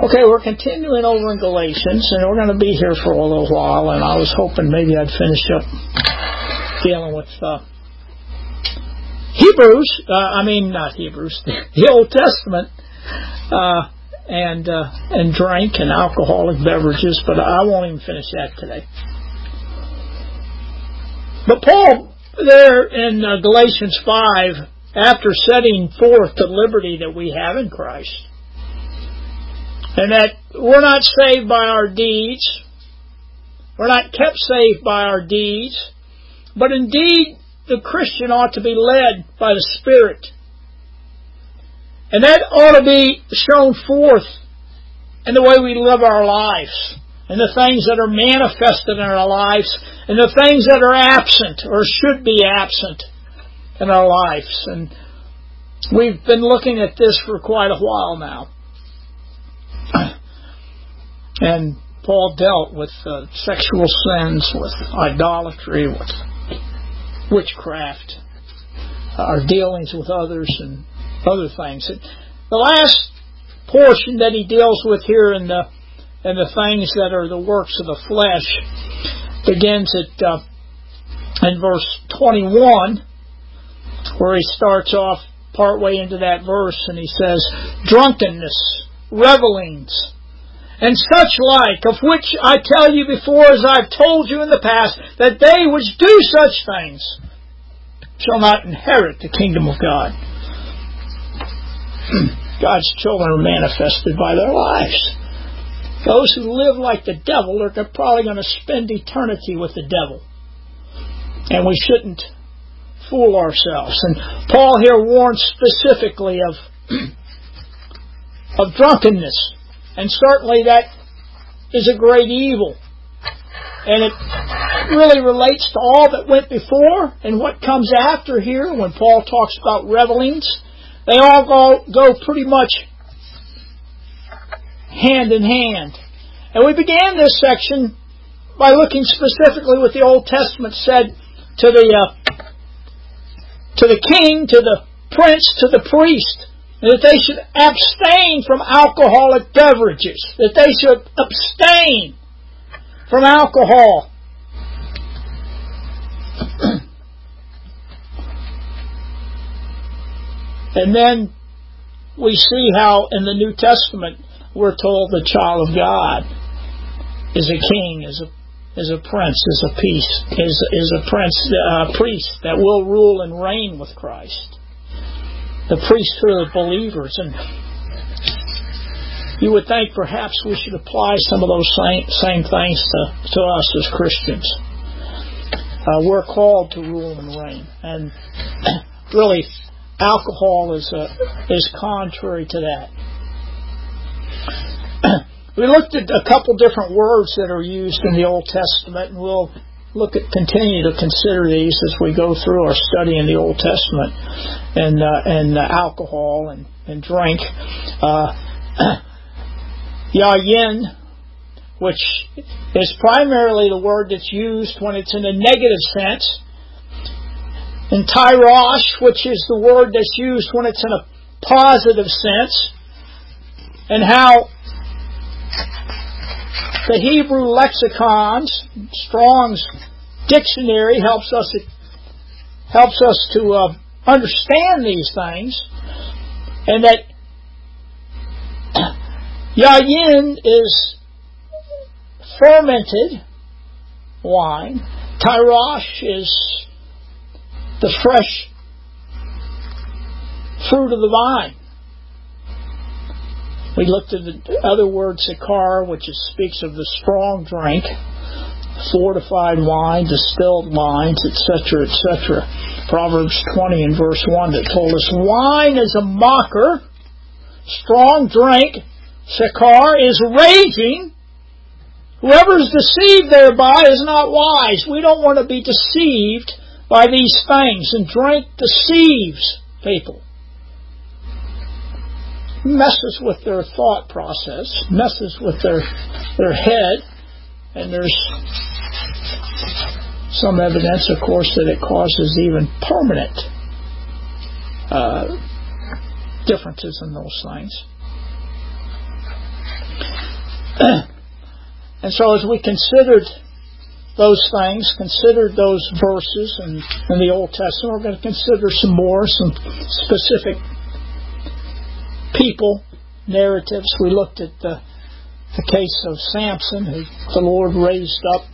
Okay, we're continuing over in Galatians, and we're going to be here for a little while, and I was hoping maybe I'd finish up dealing with the Old Testament, and drink and alcoholic beverages, but I won't even finish that today. But Paul, there in Galatians 5, after setting forth the liberty that we have in Christ, and that we're not saved by our deeds, we're not kept saved by our deeds, but indeed the Christian ought to be led by the Spirit. And that ought to be shown forth in the way we live our lives, and the things that are manifested in our lives, and the things that are absent or should be absent in our lives. And we've been looking at this for quite a while now. And Paul dealt with sexual sins, with idolatry, with witchcraft, our dealings with others, and other things. The last portion that he deals with here in the things that are the works of the flesh begins in verse 21, where he starts off partway into that verse, and he says, drunkenness, revelings, and such like, of which I tell you before, as I've told you in the past, that they which do such things shall not inherit the kingdom of God. God's children are manifested by their lives. Those who live like the devil are probably going to spend eternity with the devil. And we shouldn't fool ourselves. And Paul here warns specifically of drunkenness. And certainly that is a great evil. And it really relates to all that went before and what comes after here when Paul talks about revelings. They all go pretty much hand in hand. And we began this section by looking specifically what the Old Testament said to the king, to the prince, to the priest, that they should abstain from alcoholic beverages, that they should abstain from alcohol. And then we see how in the New Testament we're told the child of God is a king, is a prince, is a priest that will rule and reign with Christ. The priesthood of believers. And you would think perhaps we should apply some of those same things to us as Christians. We're called to rule and reign. And really, alcohol is contrary to that. We looked at a couple different words that are used in the Old Testament, and we'll continue to consider these as we go through our study in the Old Testament and alcohol and drink. Yayin, which is primarily the word that's used when it's in a negative sense, and tyrosh, which is the word that's used when it's in a positive sense, and how the Hebrew lexicons, Strong's dictionary helps us to understand these things, and that yayin is fermented wine. Tyrosh is the fresh fruit of the vine. We looked at the other word, sakar, which speaks of the strong drink, fortified wine, distilled wines, etc., etc. Proverbs 20 and verse 1 that told us, wine is a mocker, strong drink, sakar, is raging. Whoever is deceived thereby is not wise. We don't want to be deceived by these things, and drink deceives people. Messes with their thought process, messes with their head, and there's some evidence, of course, that it causes even permanent differences in those things. And so as we considered those things, considered those verses in the Old Testament, we're going to consider some specific people, narratives. We looked at the case of Samson, who the Lord raised up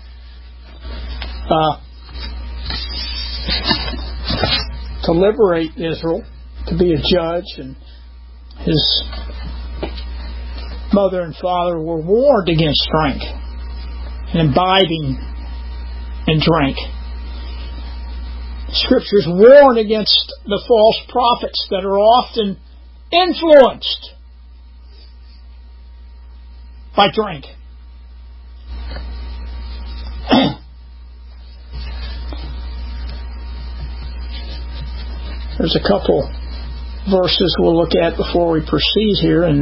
to liberate Israel, to be a judge, and his mother and father were warned against drink and imbibing in drink. Scriptures warn against the false prophets that are often influenced by drink. There's a couple verses we'll look at before we proceed here in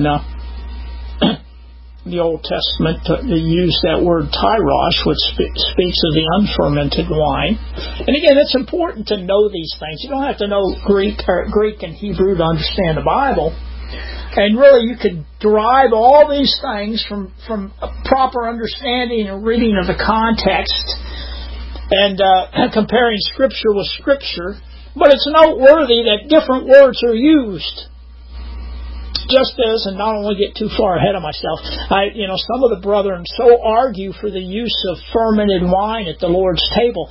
the Old Testament. They use that word tyrosh, which speaks of the unfermented wine. And again, it's important to know these things. You don't have to know Greek and Hebrew to understand the Bible. And really, you could derive all these things from a proper understanding and reading of the context and comparing Scripture with Scripture. But it's noteworthy that different words are used. Just as, and not only get too far ahead of myself, some of the brethren so argue for the use of fermented wine at the Lord's table.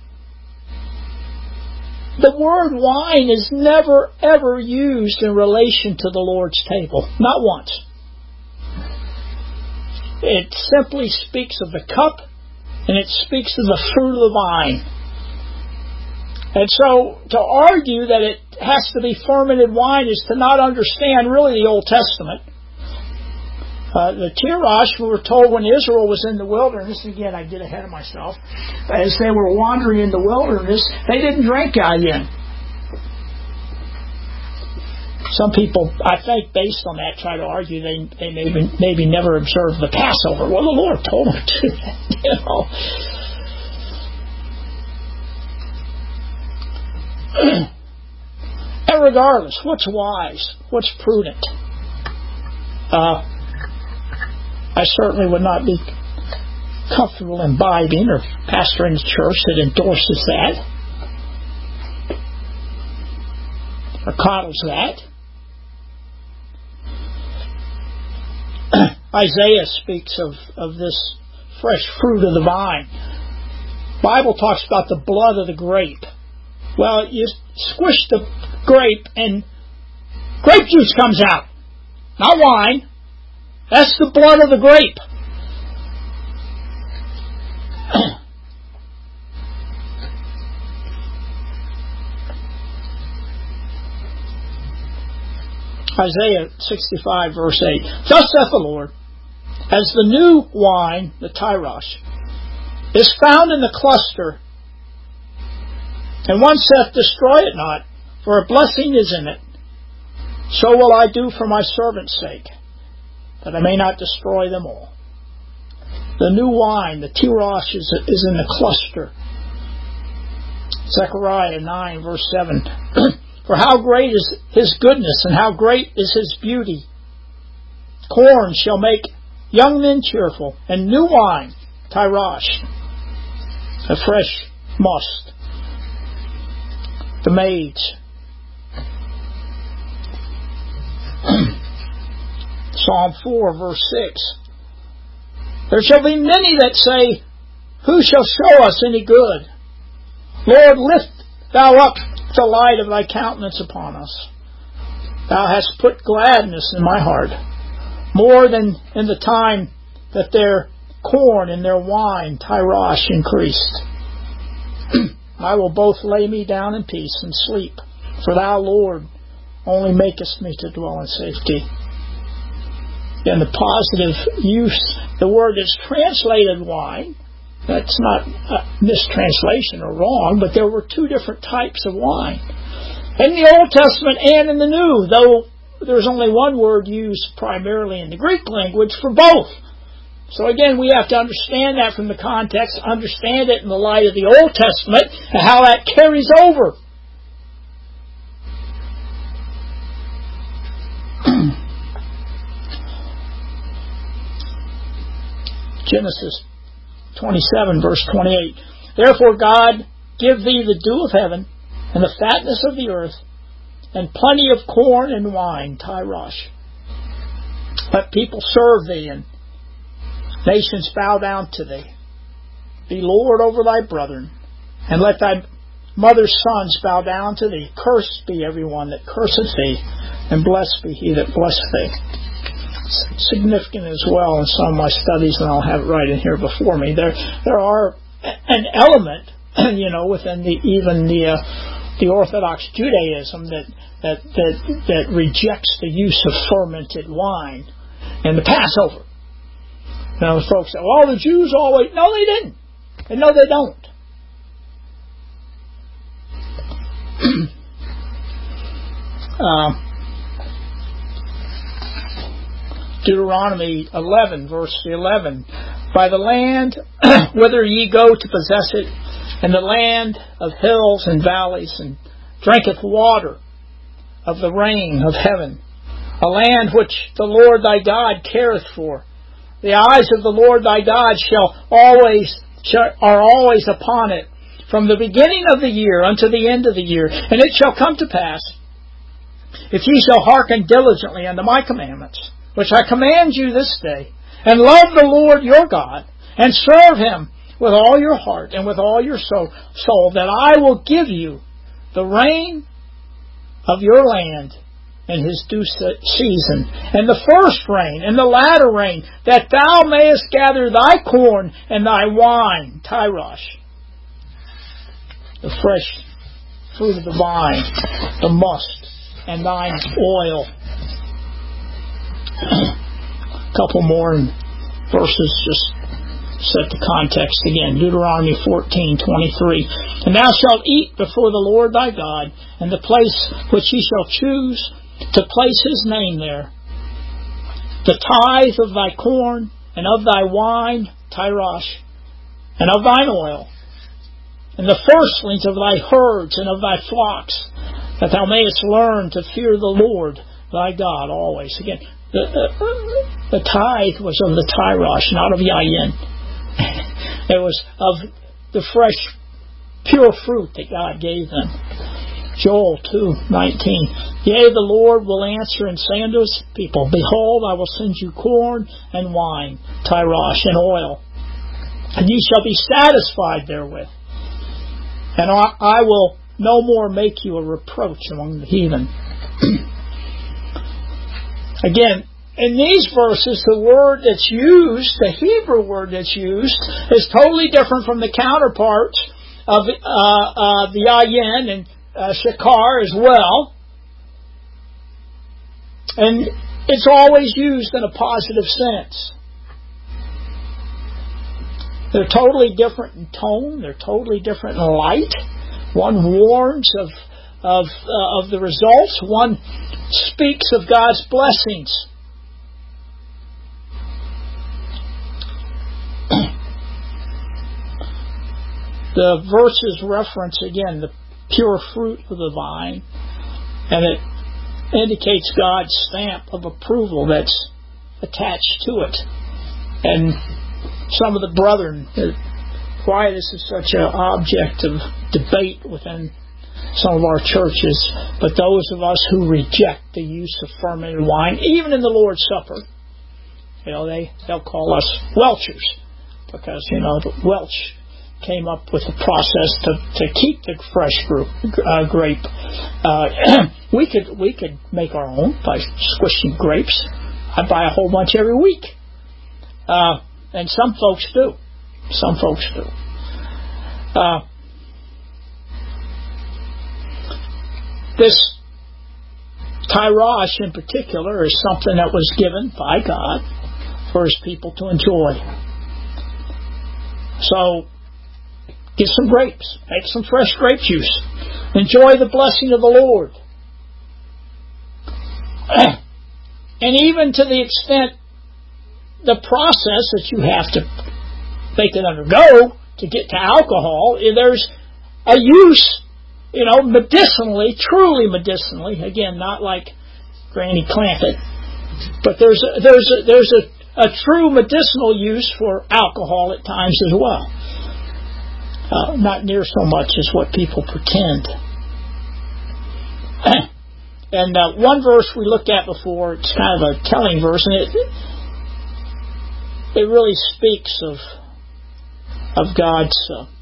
The word wine is never, ever used in relation to the Lord's table. Not once. It simply speaks of the cup, and it speaks of the fruit of the vine. And so, to argue that it has to be fermented wine is to not understand really the Old Testament. The tyrosh, we were told when Israel was in the wilderness, again I get ahead of myself, as they were wandering in the wilderness, they didn't drink again. Some people, I think, based on that, try to argue they maybe never observed the Passover. Well, the Lord told them to, And regardless, what's wise? What's prudent? I certainly would not be comfortable imbibing or pastoring a church that endorses that or coddles that. Isaiah speaks of this fresh fruit of the vine. The Bible talks about the blood of the grape. Well, you squish the grape and grape juice comes out. Not wine. That's the blood of the grape. Isaiah 65 verse 8. Thus saith the Lord, as the new wine, the tyrosh, is found in the cluster, and one saith, destroy it not, for a blessing is in it. So will I do for my servant's sake, that I may not destroy them all. The new wine, the tyrosh, is in the cluster. Zechariah 9 verse 7. For how great is his goodness, and how great is his beauty. Corn shall make young men cheerful, and new wine, tyrosh, a fresh must. The maids. Psalm 4 verse 6. There shall be many that say, who shall show us any good? Lord, lift thou up the light of thy countenance upon us. Thou hast put gladness in my heart, more than in the time that their corn and their wine, tyrosh, increased. I will both lay me down in peace and sleep, for thou, Lord, only makest me to dwell in safety. In the positive use, the word is translated wine. That's not a mistranslation or wrong, but there were two different types of wine. In the Old Testament and in the New, though there's only one word used primarily in the Greek language for both. So again, we have to understand that from the context, understand it in the light of the Old Testament, and how that carries over. Genesis 27, verse 28. Therefore God give thee the dew of heaven, and the fatness of the earth, and plenty of corn and wine, Tyrosh. Let people serve thee, and nations bow down to thee. Be Lord over thy brethren, and let thy mother's sons bow down to thee. Cursed be everyone that curseth thee, and blessed be he that blesseth thee. It's significant as well in some of my studies, and I'll have it right in here before me. There are an element, within the Orthodox Judaism that rejects the use of fermented wine in the Passover. Now, folks say, "Well, the Jews always..." No, they didn't. And no, they don't. Deuteronomy 11, verse 11. By the land whither ye go to possess it, and the land of hills and valleys, and drinketh water of the rain of heaven, a land which the Lord thy God careth for. The eyes of the Lord thy God are always upon it, from the beginning of the year unto the end of the year. And it shall come to pass, if ye shall hearken diligently unto my commandments, which I command you this day, and love the Lord your God, and serve him with all your heart and with all your soul, that I will give you the rain of your land in his due season, and the first rain and the latter rain, that thou mayest gather thy corn and thy wine, Tyrosh, the fresh fruit of the vine, the must, and thine oil. A couple more verses just set the context again. Deuteronomy 14:23. And thou shalt eat before the Lord thy God, in the place which he shall choose to place his name there, the tithe of thy corn and of thy wine, Tyrosh, and of thine oil, and the firstlings of thy herds and of thy flocks, that thou mayest learn to fear the Lord thy God always. Again, the tithe was of the Tyrosh, not of Yayin. It was of the fresh, pure fruit that God gave them. Joel 2:19. Yea, the Lord will answer and say unto his people, Behold, I will send you corn and wine, Tyrosh, and oil, and ye shall be satisfied therewith. And I will no more make you a reproach among the heathen. Again, in these verses, the word that's used, the Hebrew word that's used, is totally different from the counterparts of the Ayin and Shekar as well. And it's always used in a positive sense. They're totally different in tone. They're totally different in light. One warns of the results. One speaks of God's blessings. The verses reference, again, the pure fruit of the vine, and it indicates God's stamp of approval that's attached to it. And some of the brethren, why this is such an object of debate within some of our churches, but those of us who reject the use of fermented wine, even in the Lord's Supper, they'll call us Welchers, because the Welch came up with a process to keep the fresh grape. We could make our own by squishing grapes. I buy a whole bunch every week, and some folks do. This Tyrosh in particular is something that was given by God for his people to enjoy. So, get some grapes. Make some fresh grape juice. Enjoy the blessing of the Lord. And even to the extent, the process that you have to make it undergo to get to alcohol, there's a use, medicinally, truly medicinally, again, not like Granny Clampett, but there's a true medicinal use for alcohol at times as well. Not near so much as what people pretend. And one verse we looked at before, it's kind of a telling verse, and it really speaks of God's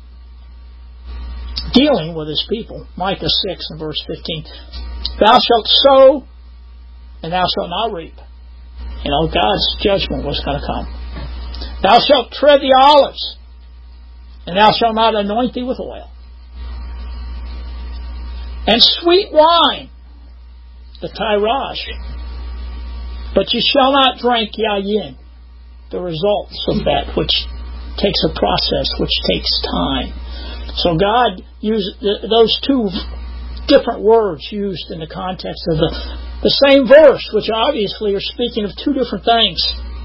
dealing with His people. Micah 6 and verse 15. Thou shalt sow, and thou shalt not reap. God's judgment was going to come. Thou shalt tread the olives, and thou shalt not anoint thee with oil. And sweet wine, the tirage, but you shall not drink yayin, the results of that, which takes a process, which takes time. So God used those two different words used in the context of the same verse, which obviously are speaking of two different things.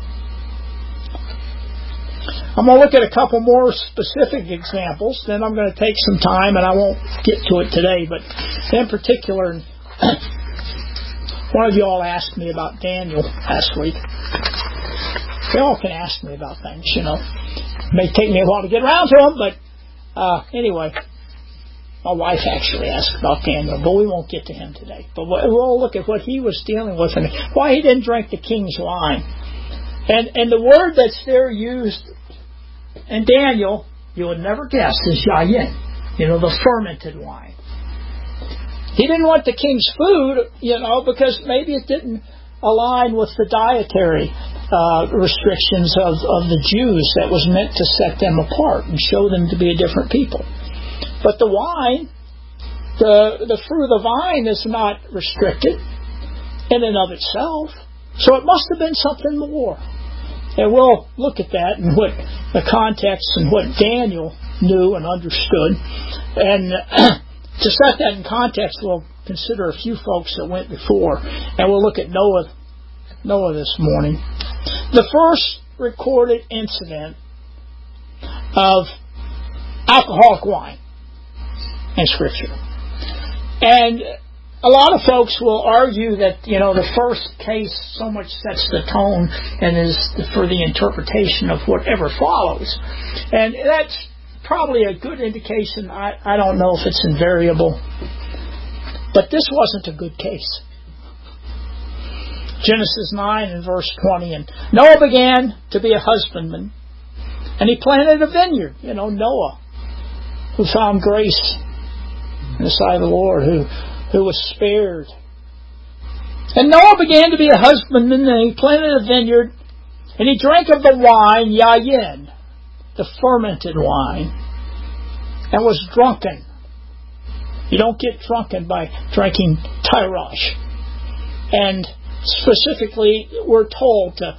I'm going to look at a couple more specific examples, then I'm going to take some time, and I won't get to it today, but in particular, one of you all asked me about Daniel last week. They all can ask me about things, It may take me a while to get around to them, but anyway, my wife actually asked about Daniel, but we won't get to him today. But we'll look at what he was dealing with and why he didn't drink the king's wine. And the word that's there used in Daniel, you would never guess, is yayin, the fermented wine. He didn't want the king's food, because maybe it didn't align with the dietary restrictions of the Jews that was meant to set them apart and show them to be a different people. But the wine, the fruit of the vine is not restricted in and of itself. So it must have been something more. And we'll look at that and what the context and what Daniel knew and understood. And to set that in context, we'll consider a few folks that went before. And we'll look at Noah this morning. The first recorded incident of alcoholic wine in Scripture. And a lot of folks will argue that, the first case so much sets the tone and is for the interpretation of whatever follows. And that's probably a good indication. I don't know if it's invariable. But this wasn't a good case. Genesis 9 and verse 20. And Noah began to be a husbandman. And he planted a vineyard. Noah, who found grace in the sight of the Lord, who was spared. And Noah began to be a husbandman, and he planted a vineyard, and he drank of the wine, yayin, the fermented wine, and was drunken. You don't get drunken by drinking tirage. And specifically, we're told to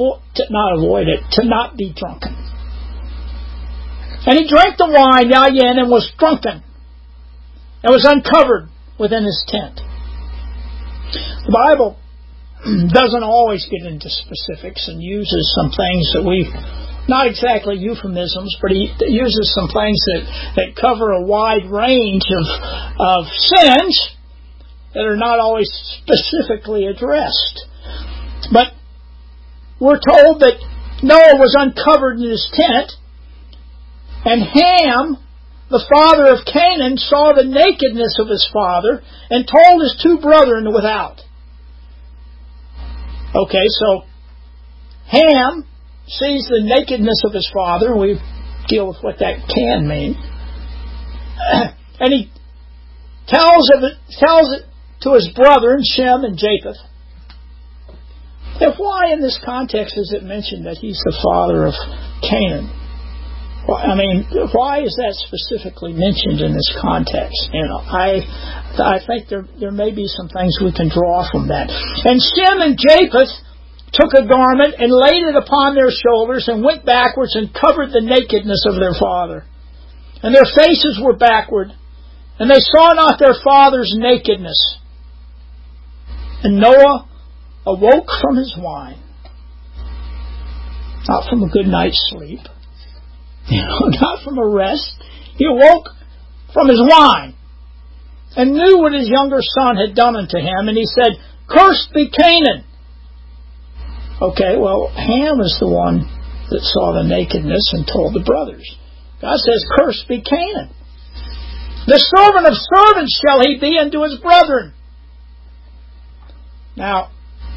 not be drunken. And he drank the wine, yayin, and was drunken, and was uncovered within his tent. The Bible doesn't always get into specifics and uses some things that not exactly euphemisms, but he uses some things that cover a wide range of sins that are not always specifically addressed. But we're told that Noah was uncovered in his tent, and Ham, the father of Canaan, saw the nakedness of his father and told his two brethren without. Okay, so Ham sees the nakedness of his father. We deal with what that can mean. And he tells it to his brethren, Shem and Japheth. And why in this context is it mentioned that he's the father of Canaan? Why is that specifically mentioned in this context? I think there may be some things we can draw from that. And Shem and Japheth took a garment and laid it upon their shoulders and went backwards and covered the nakedness of their father. And their faces were backward, and they saw not their father's nakedness. And Noah awoke from his wine, not from a good night's sleep, not from a rest. He awoke from his wine and knew what his younger son had done unto him. And he said, Cursed be Canaan, Okay, well, Ham is the one that saw the nakedness and told the brothers. God says, cursed be Canaan. The servant of servants shall he be unto his brethren. Now,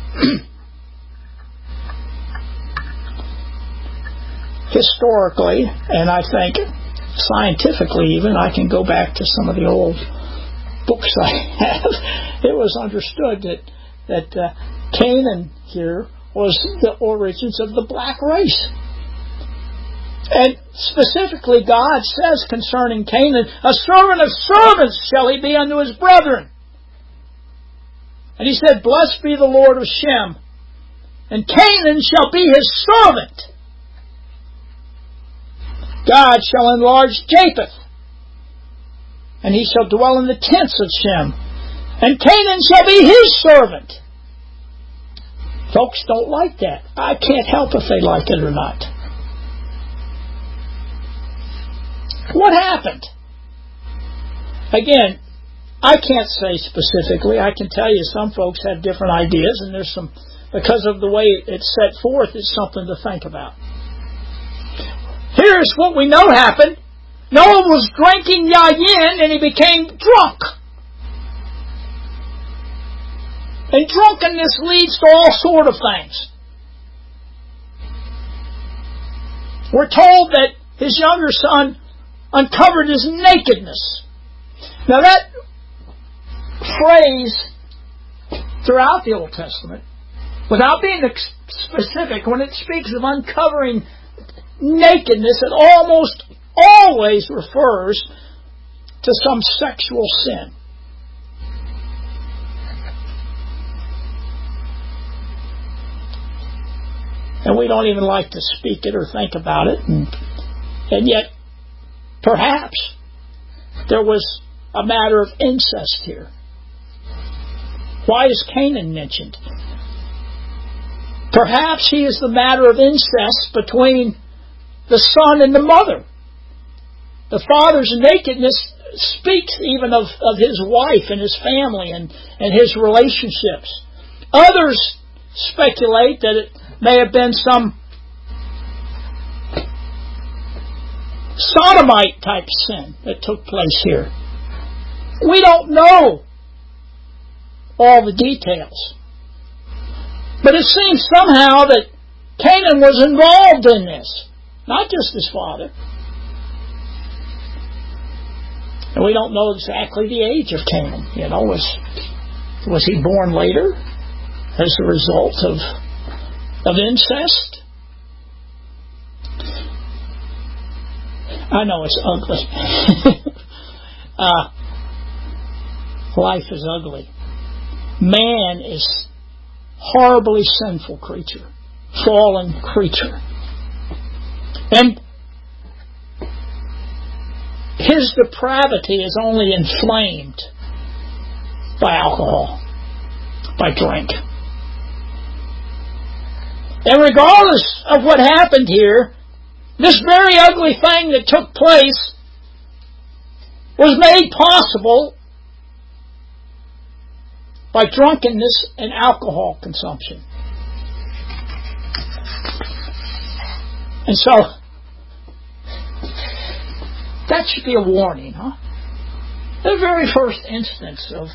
historically, and I think scientifically even, I can go back to some of the old books I have, it was understood that Canaan here was the origins of the black race. And specifically God says concerning Canaan, a servant of servants shall he be unto his brethren. And he said, blessed be the Lord of Shem, and Canaan shall be his servant. God shall enlarge Japheth, and he shall dwell in the tents of Shem, and Canaan shall be his servant. Folks don't like that. I can't help if they like it or not. What happened? Again, I can't say specifically. I can tell you some folks have different ideas, and there's some, because of the way it's set forth, it's something to think about. Here's what we know happened. Noah was drinking yayin and he became drunk. And drunkenness leads to all sort of things. We're told that his younger son uncovered his nakedness. Now that phrase throughout the Old Testament, without being specific, when it speaks of uncovering nakedness, it almost always refers to some sexual sin. And we don't even like to speak it or think about it. And yet, perhaps, there was a matter of incest here. Why is Canaan mentioned? Perhaps he is the matter of incest between the son and the mother. The father's nakedness speaks even of his wife and his family and his relationships. Others speculate that it may have been some sodomite type sin that took place here. We don't know all the details. But it seems somehow that Canaan was involved in this. Not just his father. And we don't know exactly the age of Canaan. You know, was he born later as a result of incest? I know it's ugly. Life is ugly. Man is horribly sinful creature, fallen creature. And his depravity is only inflamed by alcohol, by drink. And regardless of what happened here, this very ugly thing that took place was made possible by drunkenness and alcohol consumption. And so, that should be a warning, huh? The very first instance of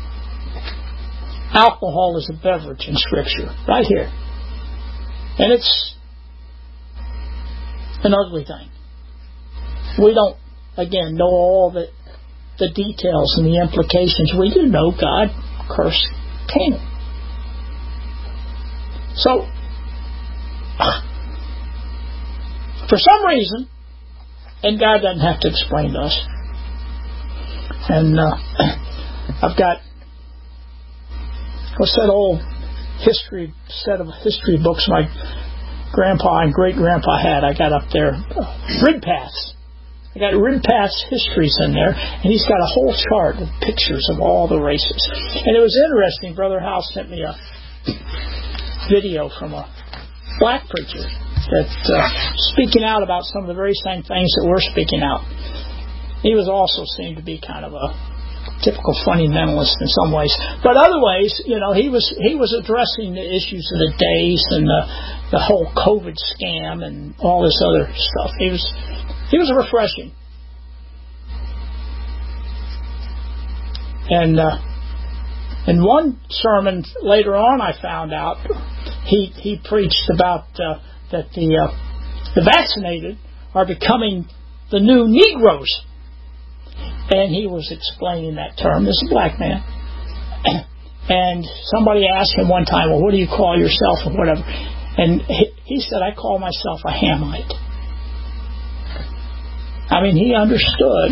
alcohol as a beverage in Scripture, right here. And it's an ugly thing. We don't, again, know all the details and the implications. We do know God cursed Canaan. So, for some reason, and God doesn't have to explain to us, and I've got, what's that old set of history books my grandpa and great-grandpa had? I got up there, Ridpaths. I got Ridpath's histories in there, and he's got a whole chart of pictures of all the races. And it was interesting. Brother House sent me a video from a black preacher that speaking out about some of the very same things that we're speaking out. He was also seemed to be kind of a typical fundamentalist in some ways, but other ways, he was addressing the issues of the days and the whole COVID scam and all this other stuff. He was refreshing, and in one sermon later on, I found out he preached about that the vaccinated are becoming the new Negroes. And he was explaining that term as a black man. And somebody asked him one time, well, what do you call yourself or whatever? And he said, I call myself a Hamite. I mean, he understood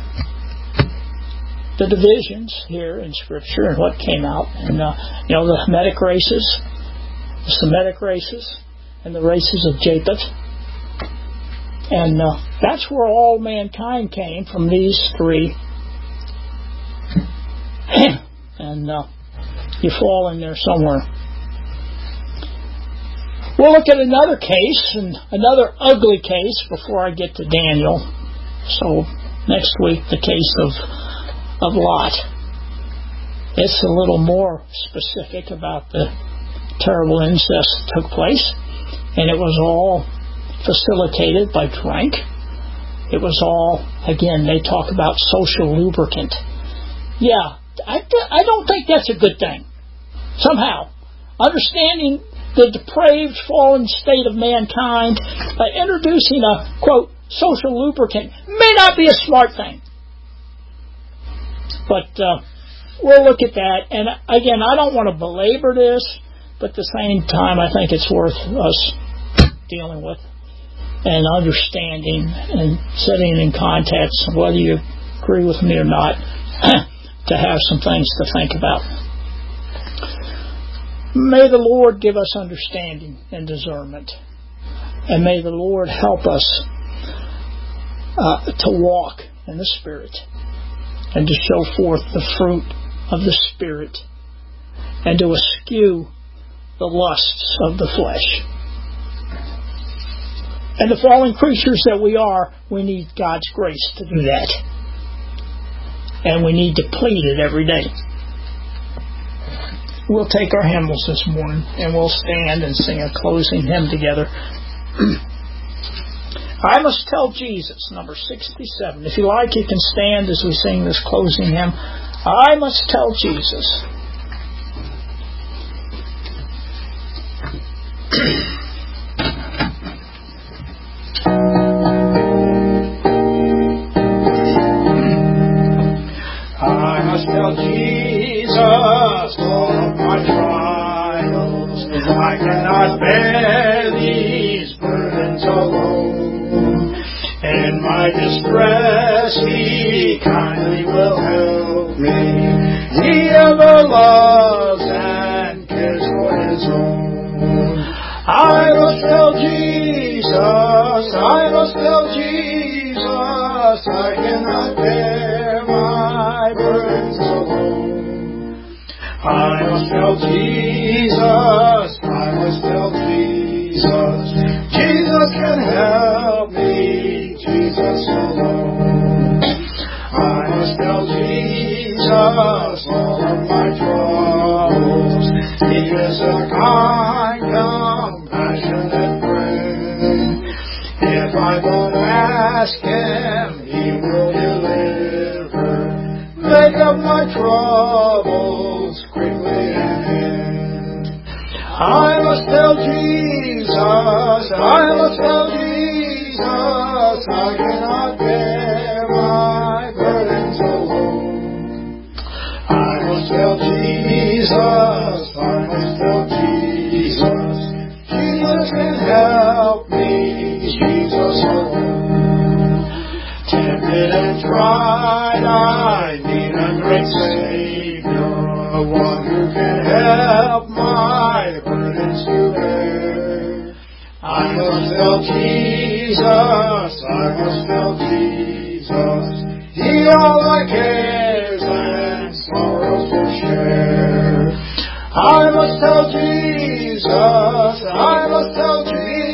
the divisions here in Scripture and what came out. And, the Hamitic races, the Semitic races, and the races of Japheth. And that's where all mankind came, from these three. And you fall in there somewhere. We'll look at another case, and another ugly case, before I get to Daniel. So next week, the case of Lot. It's a little more specific about the terrible incest that took place. And it was all facilitated by drink. It was all, again, they talk about social lubricant. Yeah, I don't think that's a good thing. Somehow, understanding the depraved, fallen state of mankind by introducing a, quote, social lubricant may not be a smart thing. But we'll look at that. And again, I don't want to belabor this, but at the same time, I think it's worth us dealing with and understanding and setting in context, whether you agree with me or not, to have some things to think about. May the Lord give us understanding and discernment, and may the Lord help us to walk in the Spirit and to show forth the fruit of the Spirit and to eschew the lusts of the flesh. And the fallen creatures that we are, we need God's grace to do that. And we need to plead it every day. We'll take our hymnals this morning, and we'll stand and sing a closing hymn together. I Must Tell Jesus, number 67. If you like, you can stand as we sing this closing hymn. I must tell Jesus. I must tell Jesus all of my trials. I cannot bear these burdens alone. In my distress, He kindly will help me. He ever loves and cares for His own. I must tell Jesus, I must tell Jesus, I cannot bear my burdens alone. I must tell Jesus, I must tell Jesus, Jesus can help me, Jesus alone. I must tell Jesus all of my troubles. He is a kind, compassionate friend. If I don't ask Him, He will deliver. Make up my troubles quickly and end. I must tell Jesus, I must tell Jesus, I cannot bear my burdens alone. I must tell Jesus, I must tell Jesus, Jesus can help me, Jesus alone. Tempted and tried, I need a great Savior, one who can help my burdens to bear. I must tell Jesus, I must tell Jesus, He all my cares and sorrows will share. I must tell Jesus, I must tell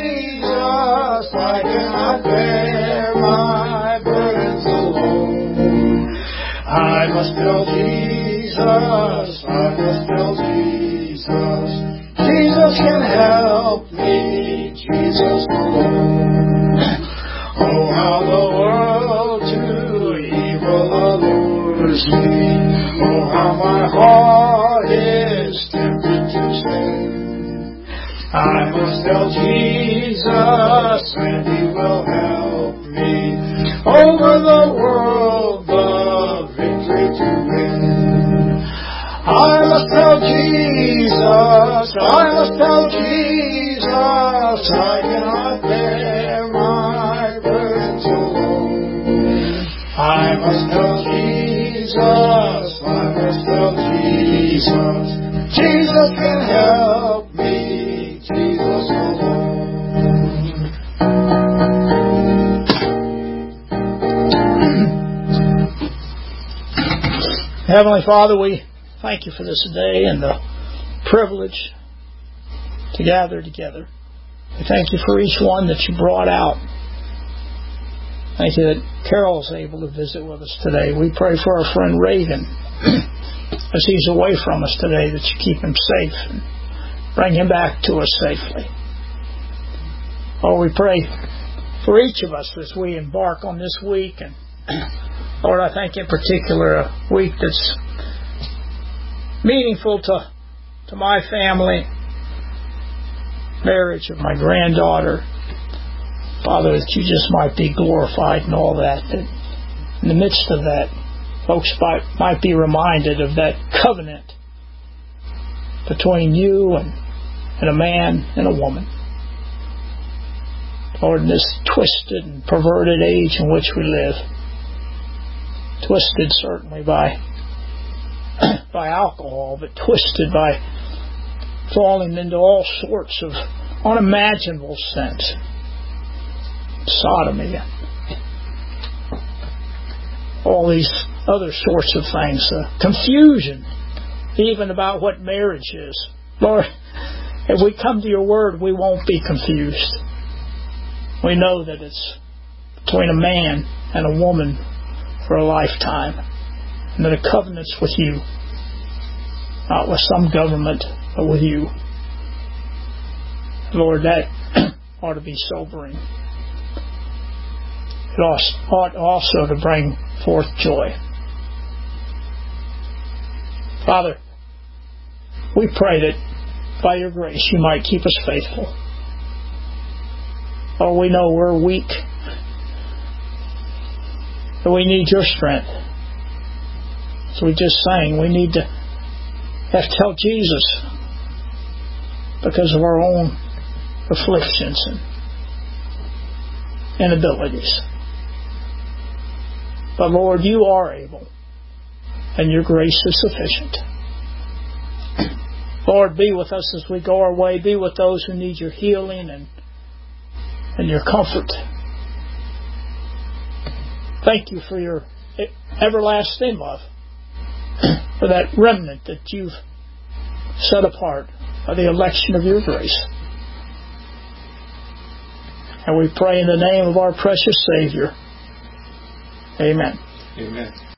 Jesus, I cannot bear my burdens alone. I must tell Jesus, I must tell Jesus. Jesus can help me, Jesus alone. Oh, how the world to evil allures me. Oh, how my heart is tempted to sin. I must tell Jesus, and He will help me over the world, the victory to win. I must tell Jesus, I must tell Jesus, I cannot bear my burdens alone. I must tell Jesus, I must tell Jesus. Jesus can help me, Jesus alone. Heavenly Father, we thank you for this day and the privilege to gather together. We thank you for each one that you brought out. Thank you that Carol's able to visit with us today. We pray for our friend Reagan as he's away from us today, that you keep him safe and bring him back to us safely. Lord, we pray for each of us as we embark on this week. And Lord, I thank in particular a week that's meaningful to my family, marriage of my granddaughter. Father, that you just might be glorified in all that. That in the midst of that, folks might be reminded of that covenant between you and a man and a woman. Lord, in this twisted and perverted age in which we live, twisted certainly by alcohol, but twisted by falling into all sorts of unimaginable sins, sodomy, all these other sorts of things, confusion even about what marriage is. Lord, if we come to your word, we won't be confused. We know that it's between a man and a woman for a lifetime, and that a covenant's with you, not with some government, but with you. Lord, that ought to be sobering. It ought also to bring forth joy. Father, we pray that by your grace you might keep us faithful. Oh, we know we're weak, that we need your strength. So we just sang, we need to have to tell Jesus because of our own afflictions and inabilities. But Lord, you are able, and your grace is sufficient. Lord, be with us as we go our way. Be with those who need your healing and your comfort. Thank you for your everlasting love, for that remnant that you've set apart by the election of your grace. And we pray in the name of our precious Savior. Amen. Amen.